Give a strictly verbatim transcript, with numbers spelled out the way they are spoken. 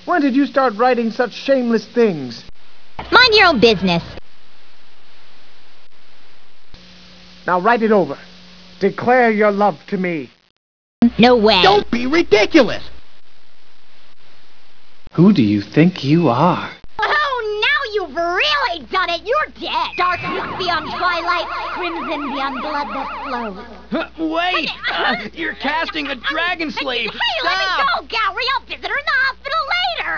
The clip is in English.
When did you start writing such shameless things? Mind your own business. Now write it over. Declare your love to me. No way. Don't be ridiculous! Who do you think you are? Oh, now you've really done it! You're dead! Darkness beyond twilight, crimson beyond blood that flows. Wait! Uh, you're casting a dragon slave! Hey, Stop! let me go, Gowry! I'll visit her in the hospital later!